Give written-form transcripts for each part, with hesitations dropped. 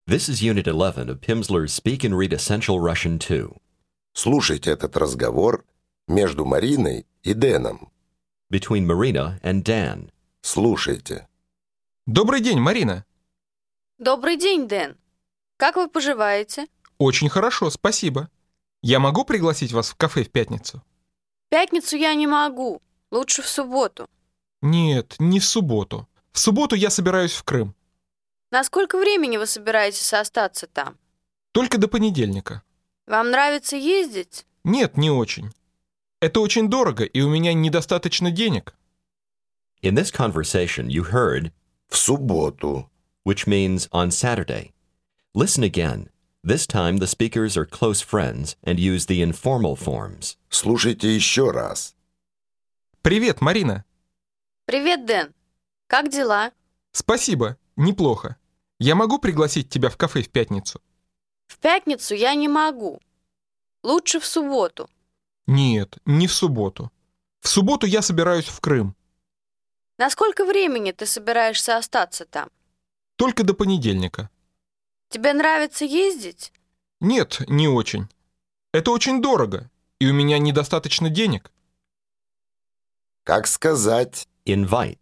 This is Unit 11 of Pimsleur's Speak and Read Essential Russian 2. Слушайте этот разговор между Мариной и Дэном. Between Marina and Dan. Слушайте. Добрый день, Марина. Добрый день, Дэн. Как вы поживаете? Очень хорошо, спасибо. Я могу пригласить вас в кафе в пятницу? В пятницу я не могу. Лучше в субботу. Нет, не в субботу. В субботу я собираюсь в Крым. На сколько времени вы собираетесь остаться там? Только до понедельника. Вам нравится ездить? Нет, не очень. Это очень дорого, и у меня недостаточно денег. In this conversation, you heard, В субботу. which means on Saturday. Listen again. This time the speakers are close friends and use the informal forms. Слушайте еще раз. Привет, Марина. Привет, Дэн. Как дела? Спасибо, неплохо. Я могу пригласить тебя в кафе в пятницу? В пятницу я не могу. Лучше в субботу. Нет, не в субботу. В субботу я собираюсь в Крым. На сколько времени ты собираешься остаться там? Только до понедельника. Тебе нравится ездить? Нет, не очень. Это очень дорого, и у меня недостаточно денег. Как сказать? Invite.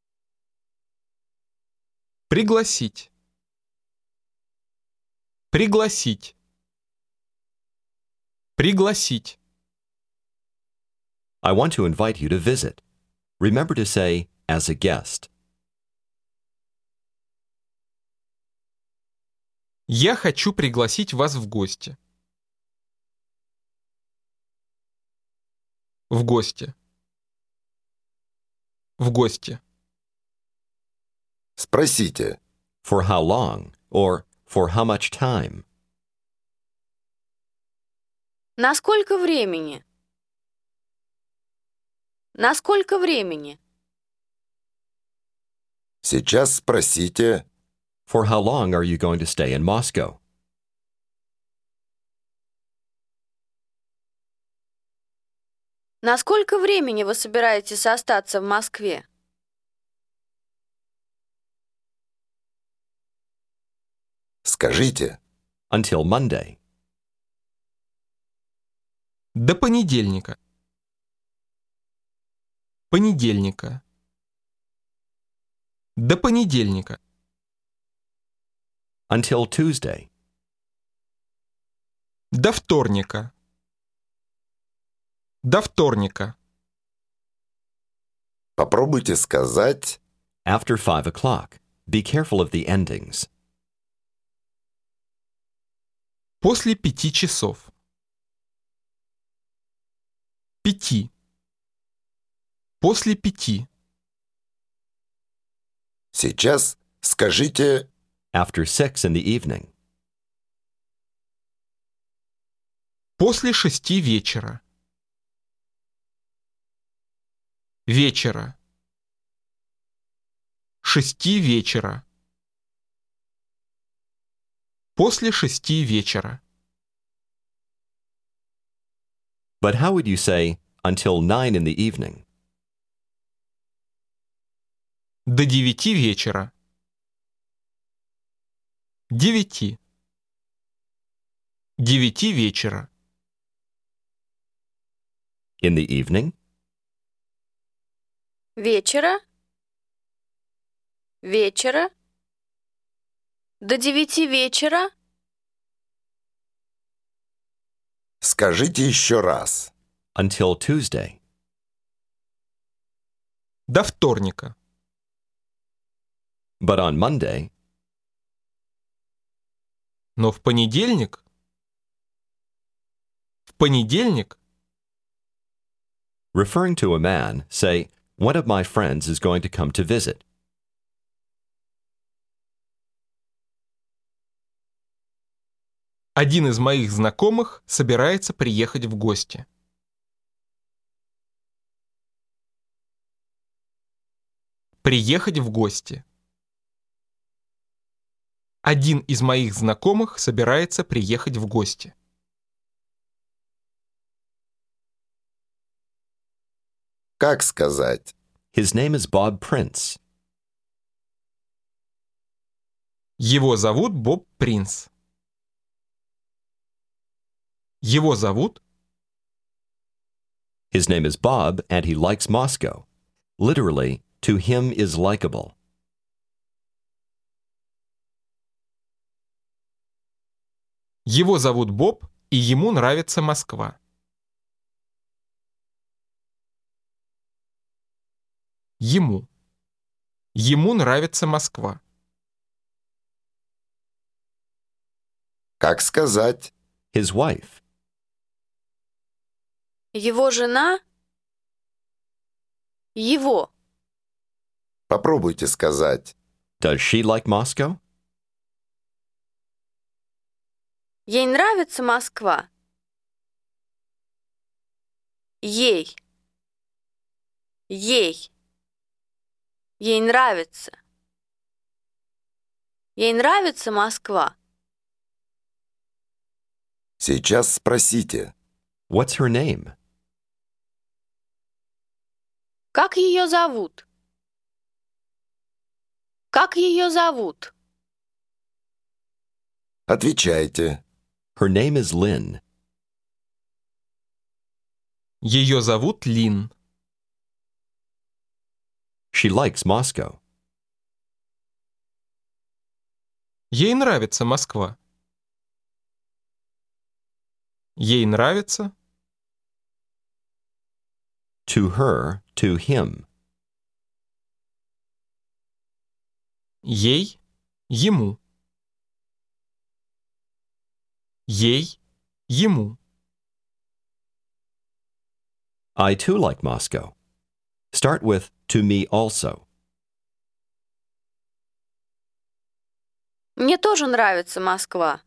Пригласить. Пригласить. Пригласить. I want to invite you to visit. Remember to say, as a guest. Я хочу пригласить вас в гости. В гости. В гости. Спросите. For how long? Or for how much time? На сколько времени? На сколько времени? Сейчас спросите. For how long are you going to stay in Moscow? На сколько времени вы собираетесь остаться в Москве? Скажите. Until Monday. До понедельника. Понедельника. До понедельника. Until Tuesday. До вторника. До вторника. Попробуйте сказать. After 5 o'clock. Be careful of the endings. После 5 часов. 5. После 5. Сейчас скажите. After 6 in the evening. После 6 вечера. Вечера. 6 вечера. После 6 вечера. But how would you say, until 9 in the evening? До 9 вечера. 9. 9 вечера. In the evening? Вечера? Вечера? До 9 вечера? Скажите еще раз. Until Tuesday. До вторника. But on Monday, Но в понедельник? В понедельник? referring to a man, say, one of my friends is going to come to visit. Один из моих знакомых собирается приехать в гости. Приехать в гости. Один из моих знакомых собирается приехать в гости. Как сказать? His name is Bob Prince. Его зовут Боб Принц. Его зовут His name is Bob, and he likes Moscow. Literally, to him is likable. Его зовут Боб, и ему нравится Москва. Ему. Ему нравится Москва. Как сказать? His wife. Его жена? Его. Попробуйте сказать. Does she like Moscow? Ей нравится Москва? Ей. Ей. Ей нравится. Ей нравится Москва? Сейчас спросите. What's her name? Как ее зовут? Как ее зовут? Отвечайте. Her name is Lynn. Ее зовут Лин. She likes Moscow. Ей нравится Москва. Ей нравится. To her, to him. Ей, ему. Ей, ему. I too like Moscow. Start with to me also. Мне тоже нравится Москва.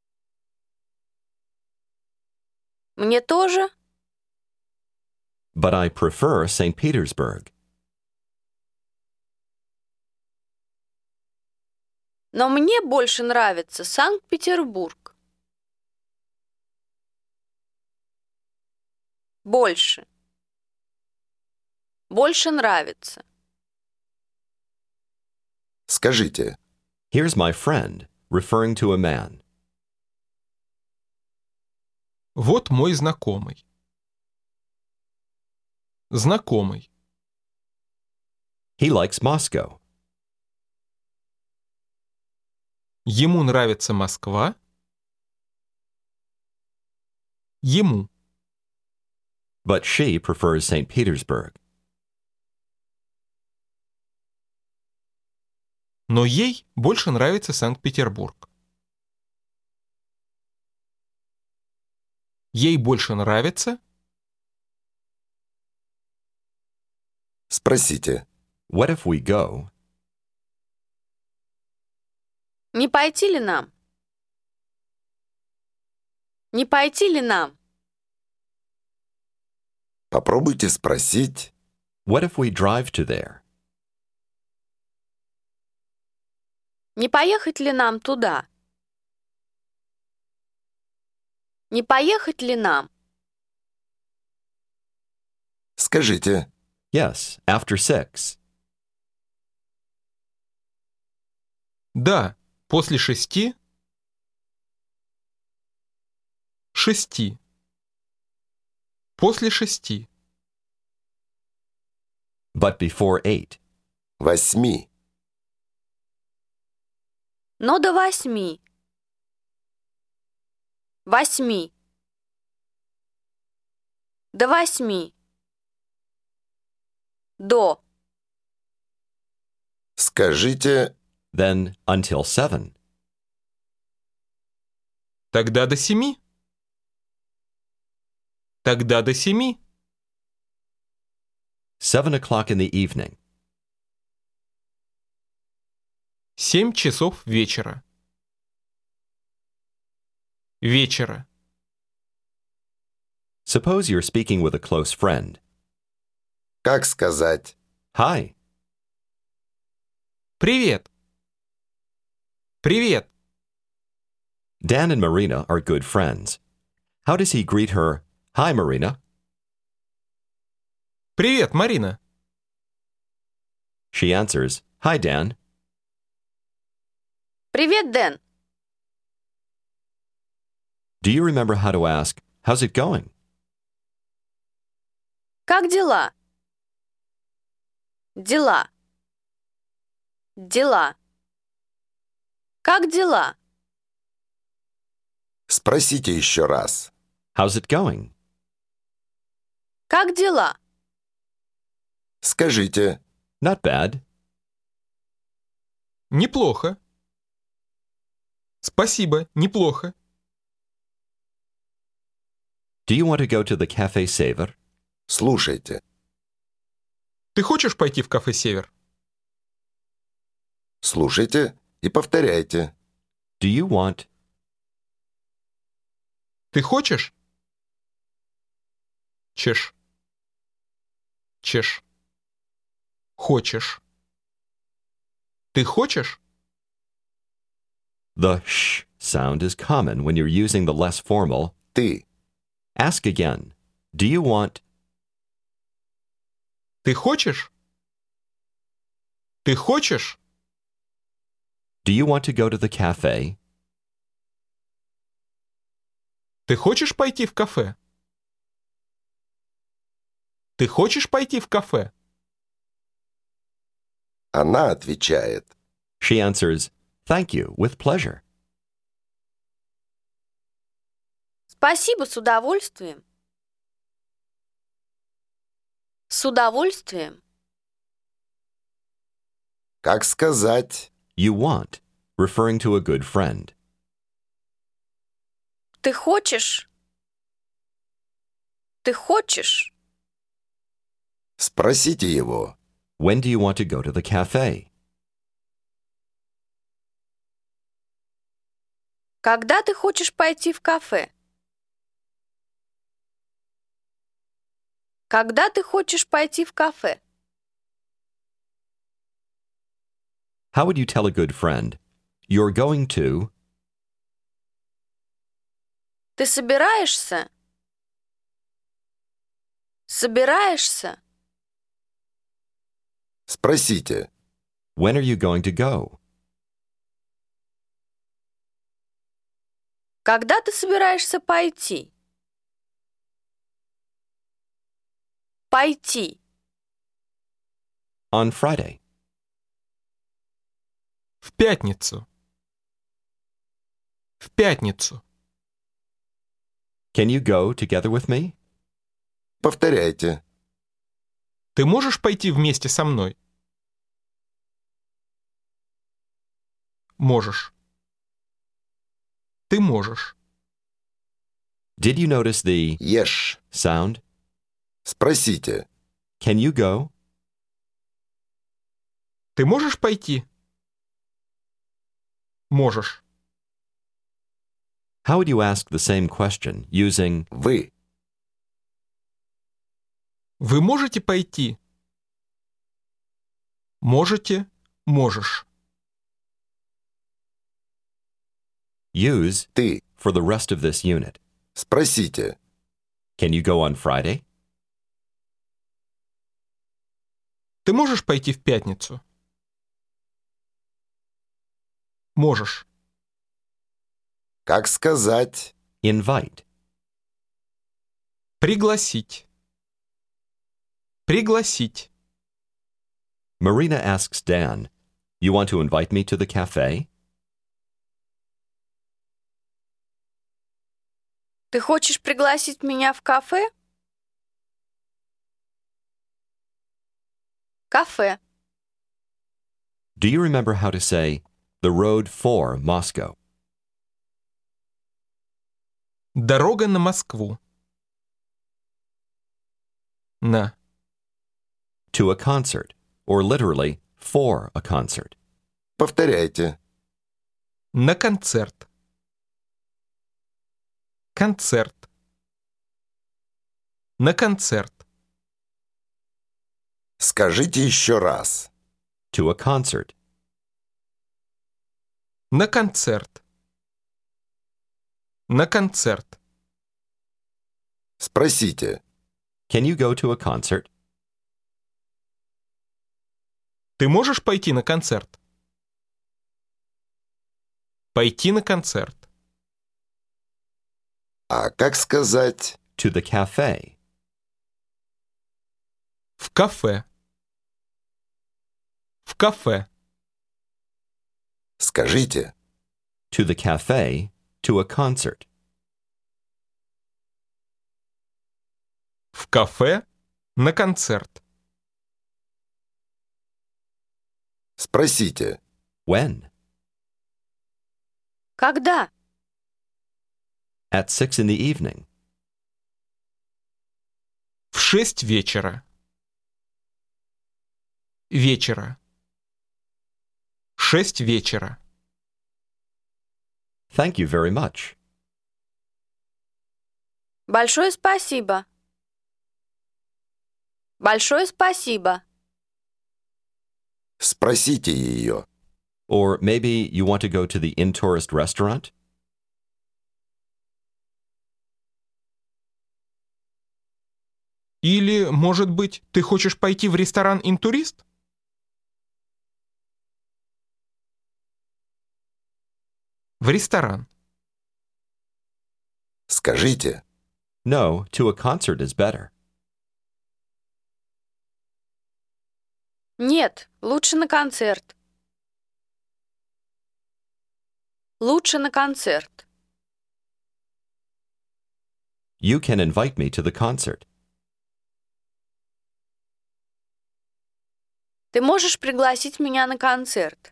Мне тоже? But I prefer St. Petersburg. Но мне больше нравится Санкт-Петербург. Больше. Больше нравится. Скажите. Here's my friend, referring to a man. Вот мой знакомый. Знакомый. He likes Moscow. Ему нравится Москва. Ему. But she prefers St. Petersburg. Но ей больше нравится Санкт-Петербург. Ей больше нравится. Спросите. What if we go? Не пойти ли нам? Не пойти ли нам? Попробуйте спросить. What if we drive to there? Не поехать ли нам туда? Не поехать ли нам? Скажите. Yes, after 6. Да, после 6. 6. После 6. But before 8. 8. Но до 8. 8. До 8. До. Скажите. Then until 7. Тогда до 7. Тогда до 7. 7 o'clock in the evening. 7 часов вечера. Вечера. Suppose you're speaking with a close friend. Как сказать? Hi. Привет. Привет. Dan and Marina are good friends. How does he greet her? Hi, Marina. Привет, Марина. She answers, Hi, Dan. Привет, Дэн. Do you remember how to ask, how's it going? Как дела? Дела. Дела. Как дела? Спросите еще раз. How's it going? Как дела? Скажите. Not bad. Неплохо. Спасибо, неплохо. Do you want to go to the Café Sever? Слушайте. Ты хочешь пойти в кафе «Север»? Слушайте и повторяйте. Do you want? Ты хочешь? Чеш. Чеш. Хочешь. Ты хочешь? The sh sound is common when you're using the less formal. Ты. Ask again. Do you want? Ты хочешь? Ты хочешь? Do you want to go to the cafe? Ты хочешь пойти в кафе? Ты хочешь пойти в кафе? Она отвечает. She answers, thank you, with pleasure. Спасибо, с удовольствием. С удовольствием. Как сказать? You want, referring to a good friend. Ты хочешь? Ты хочешь? Спросите его. When do you want to go to the cafe? Когда ты хочешь пойти в кафе? Когда ты хочешь пойти в кафе? How would you tell a good friend? You're going to. Ты собираешься? Собираешься? Спросите. When are you going to go? Когда ты собираешься пойти? Пойти. On Friday. В пятницу. В пятницу. Can you go together with me? Повторяйте. Ты можешь пойти вместе со мной? Можешь. Ты можешь. Did you notice the Ешь. sound? Спросите. Can you go? Ты можешь пойти? Можешь. How would you ask the same question using Вы. Вы можете пойти? Можете, можешь. use Ты. for the rest of this unit? Спросите. Can you go on Friday? Ты можешь пойти в пятницу? Можешь. Как сказать? Invite. Пригласить. Пригласить. Marina asks Dan, you want to invite me to the cafe? Ты хочешь пригласить меня в кафе? Кафе. Do you remember how to say the road for Moscow? Дорога на Москву. На. To a concert, or literally for a concert. Повторяйте. На концерт. Концерт. На концерт. Скажите еще раз. To a concert. На концерт. На концерт. Спросите. Can you go to a concert? Ты можешь пойти на концерт? Пойти на концерт. А как сказать To the cafe. В кафе. В кафе. «скажите»? To the cafe. To a concert. В кафе. На концерт. Спросите. When? Когда? At 6 in the evening. В 6 вечера. Вечера. 6 вечера. Thank you very much. Большое спасибо. Большое спасибо. Спросите ее. Or maybe you want to go to the in-tourist restaurant? Или, может быть, ты хочешь пойти в ресторан «Интурист»? В ресторан. Скажите. No, to a concert is better. Нет, лучше на концерт. Лучше на концерт. You can invite me to the concert. Ты можешь пригласить меня на концерт?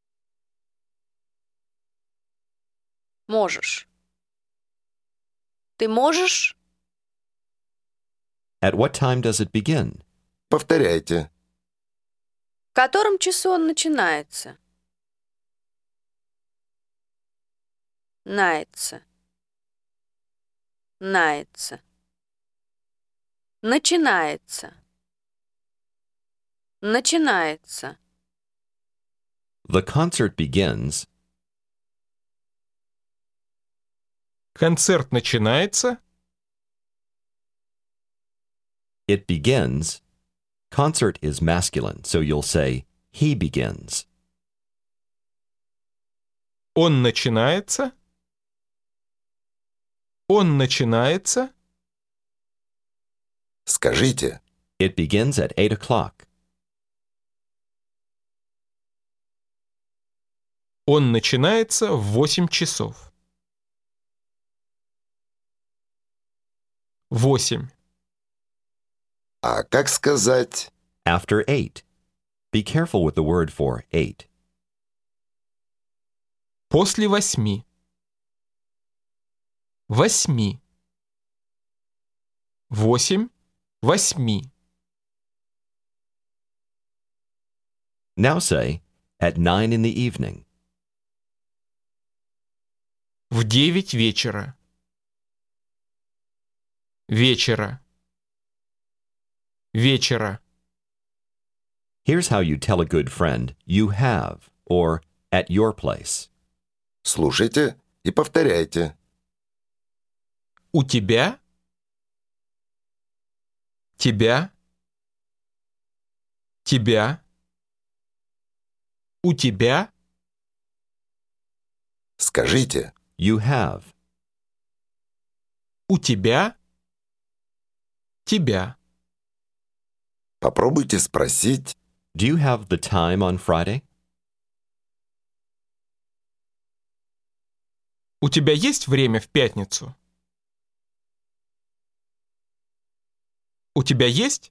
Можешь. Ты можешь? At what time does it begin? Повторяйте. В котором часу он начинается? Нается. Нается. Начинается. Начинается. The concert begins. Концерт начинается. It begins. Concert is masculine, so you'll say, he begins. Он начинается. Он начинается. Скажите. It begins at 8 o'clock. Он начинается в 8 часов. 8. А как сказать After 8. Be careful with the word for 8. После 8. 8. 8. 8. Now say, at 9 in the evening. В 9 вечера. Вечера. Вечера. Here's how you tell a good friend, you have, or at your place. «слушайте» и повторяйте. У тебя. Тебя. Тебя. У тебя. Скажите. You have. У тебя. Тебя. Попробуйте спросить. Do you have the time on Friday? У тебя есть время в пятницу? У тебя есть?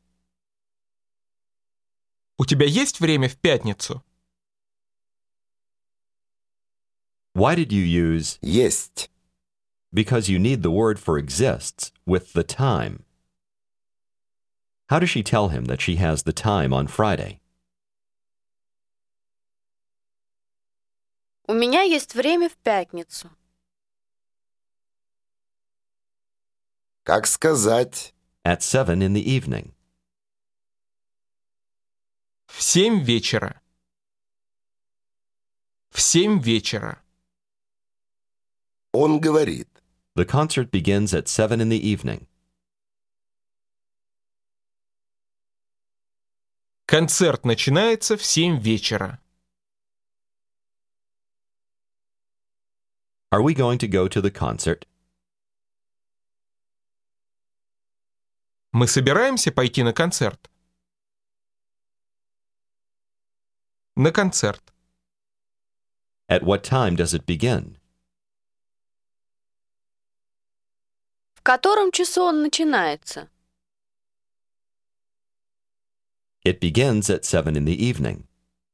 У тебя есть время в пятницу? Why did you use Есть. because you need the word for exists with the time? How does she tell him that she has the time on Friday? У меня есть время в пятницу. Как сказать At 7 in the evening. В 7 вечера. В 7 вечера. он говорит. The concert begins at 7 in the evening. Концерт начинается в 7 вечера. Are we going to go to the concert? Мы собираемся пойти на концерт. На концерт. At what time does it begin? В котором часу он начинается? It begins at 7 in the evening.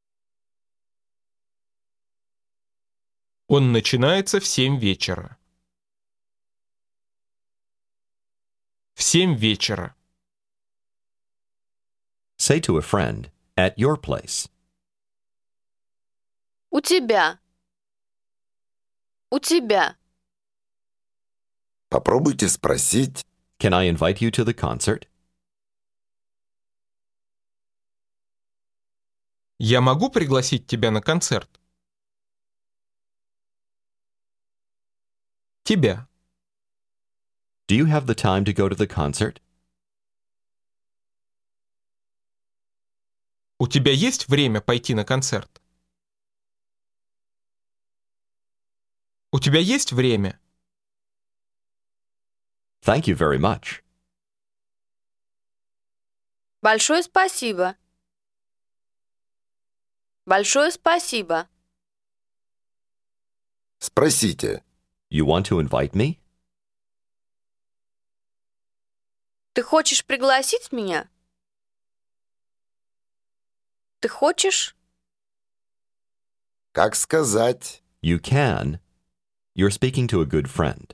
Он начинается в 7 вечера. В 7 вечера. Say to a friend, at your place. У тебя. У тебя. Попробуйте спросить, Can I invite you to the concert? Я могу пригласить тебя на концерт? Тебя. Do you have the time to go to the concert? У тебя есть время пойти на концерт? У тебя есть время? Thank you very much. Большое спасибо. Большое спасибо. спросите, You want to invite me? Ты хочешь пригласить меня? Ты хочешь? как сказать, You can. You're speaking to a good friend.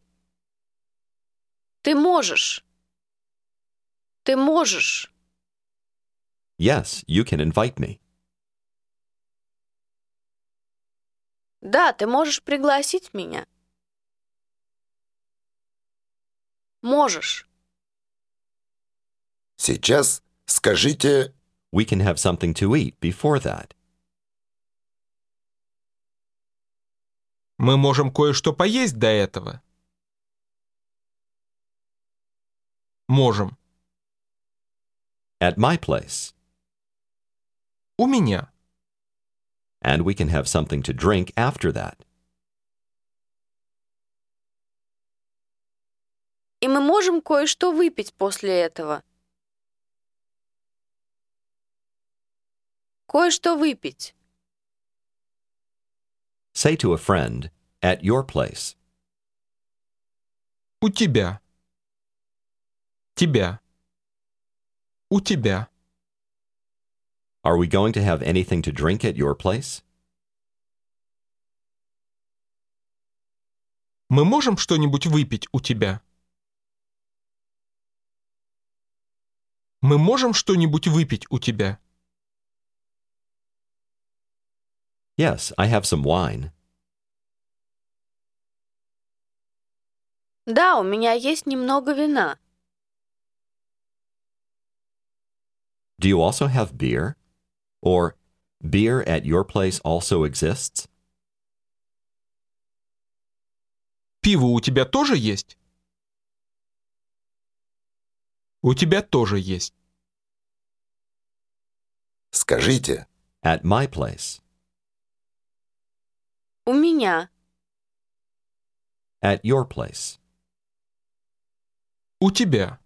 Ты можешь. Ты можешь. Yes, you can invite me. Да, ты можешь пригласить меня. Можешь. сейчас скажите, We can have something to eat before that. Мы можем кое-что поесть до этого. Можем. At my place. У меня. And we can have something to drink after that. И мы можем кое-что выпить после этого. Кое-что выпить. Say to a friend, at your place. У тебя. Тебя. У тебя. Are we going to have anything to drink at your place? Мы можем что-нибудь выпить у тебя? Мы можем что-нибудь выпить у тебя? Yes, I have some wine. Да, у меня есть немного вина. Do you also have beer? Or, beer at your place also exists? Пиво у тебя тоже есть? У тебя тоже есть. скажите, At my place. У меня. At your place. У тебя.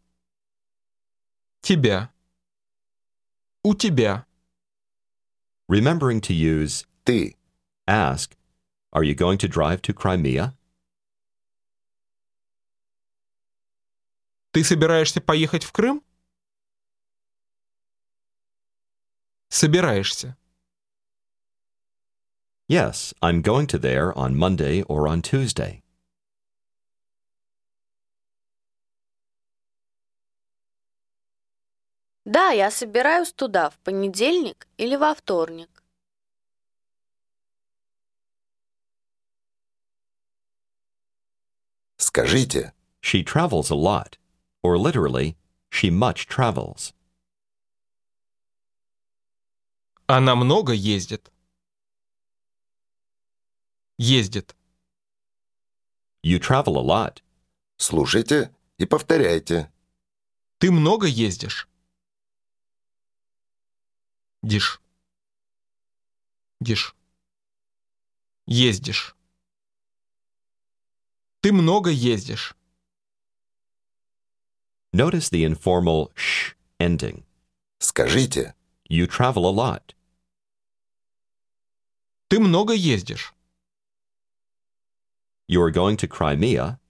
Тебя. У тебя. Remembering to use ты, ask, are you going to drive to Crimea? Ты собираешься поехать в Крым? Собираешься. Yes, I'm going to there on Monday or on Tuesday. Да, я собираюсь туда в понедельник или во вторник. скажите, She travels a lot, or literally, she much travels. Она много ездит. Ездит. You travel a lot. слушайте и повторяйте, Ты много ездишь. Дишь. Дишь. Ездишь. Ты много ездишь. Notice the informal sh ending. Скажите, You travel a lot. Ты много ездишь. You are going to Crimea.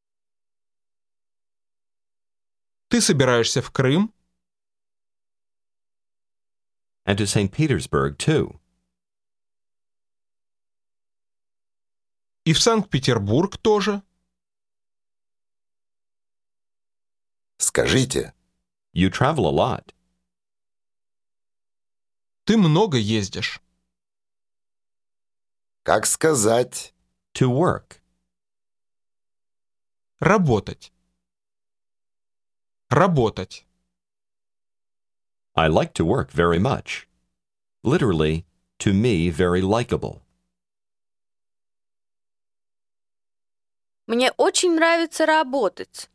Ты собираешься в Крым. And to St. Petersburg, too. И в Санкт-Петербург тоже. скажите, You travel a lot. Ты много ездишь. как сказать, To work. Работать. Работать. I like to work very much. Literally, to me, very likable. Мне очень нравится работать.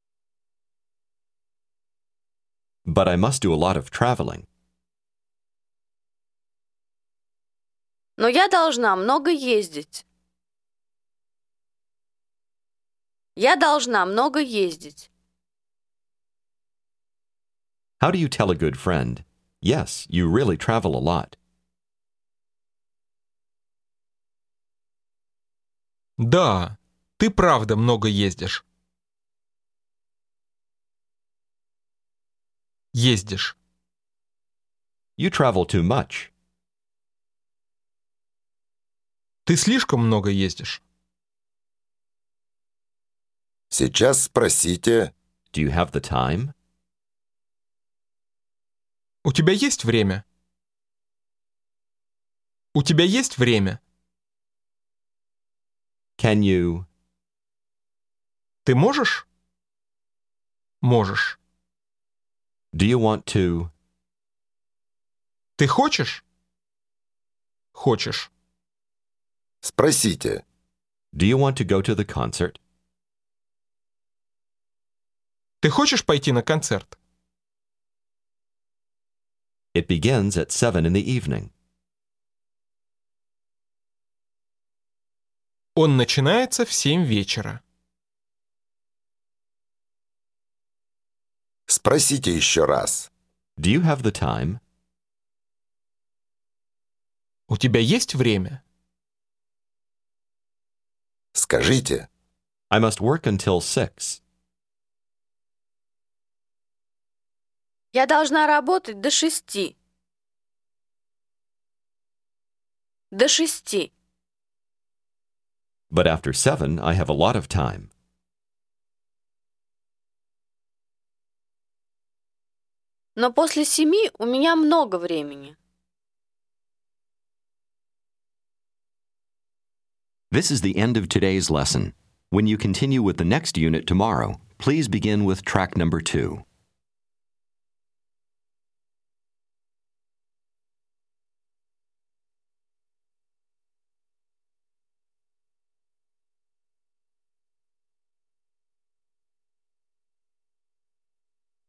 But I must do a lot of traveling. Но я должна много ездить. Я должна много ездить. How do you tell a good friend? Yes, you really travel a lot. Да, ты правда много ездишь. Ездишь. You travel too much. Ты слишком много ездишь. сейчас спросите, Do you have the time? У тебя есть время? У тебя есть время? Can you? Ты можешь? Можешь. Do you want to? Ты хочешь? Хочешь. спросите, Do you want to go to the concert? Ты хочешь пойти на концерт? It begins at 7 in the evening. Он начинается в 7 вечера. спросите еще раз, Do you have the time? У тебя есть время? скажите, I must work until 6. Я должна работать до 6. До 6. But after 7, I have a lot of time. Но после 7 у меня много времени. This is the end of today's lesson. When you continue with the next unit tomorrow, please begin with track number 2.